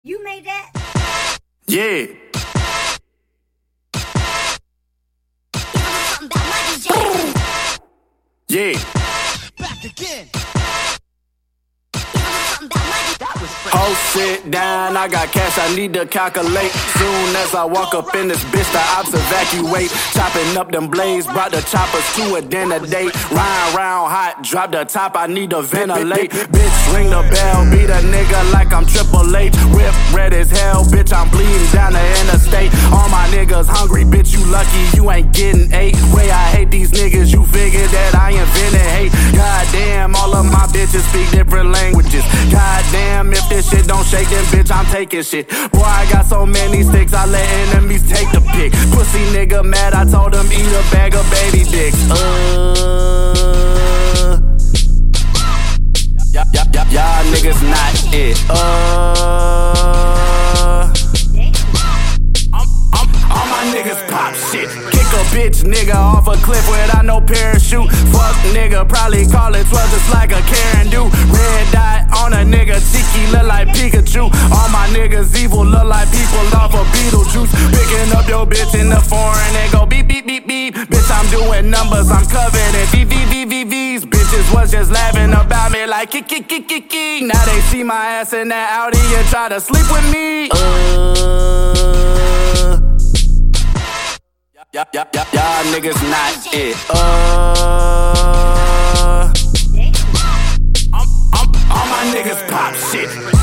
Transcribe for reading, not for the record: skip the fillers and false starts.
You made that? Yeah. Yeah. Back again. Oh, sit down, I got cash I need to calculate. Soon as I walk up in this bitch, the ops evacuate. Chopping up them blades, brought the choppers to a dinner date. Ryan round hot, drop the top, I need to ventilate. Bitch, ring the bell, beat a nigga like I'm Triple H. Whip red as hell, bitch, I'm bleeding down the interstate. All my niggas hungry, bitch, you lucky you ain't getting ate. Way I hate these niggas, you figured that I invented hate. Goddamn, all of my bitches speak different languages. Goddamn, if this shit don't shake, then bitch, I'm taking shit. Boy, I got so many sticks, I let enemies take the pick. Pussy nigga mad, I told him eat a bag of baby dicks. Y'all niggas not it. All my niggas pop shit. Kick a bitch nigga off a cliff without no parachute. Fuck nigga, probably call it 12 just like a Karen do. Red dot on a nigga, Tiki look like Pikachu. All my niggas evil, look like people off of Beetlejuice. Picking up your bitch in the foreign and go beep beep beep beep. Bitch, I'm doing numbers, I'm covered in VVVVVs. Bitches was just laughing about me like kiki. Now they see my ass in that Audi and try to sleep with me. Y'all niggas not it. All my niggas pop shit.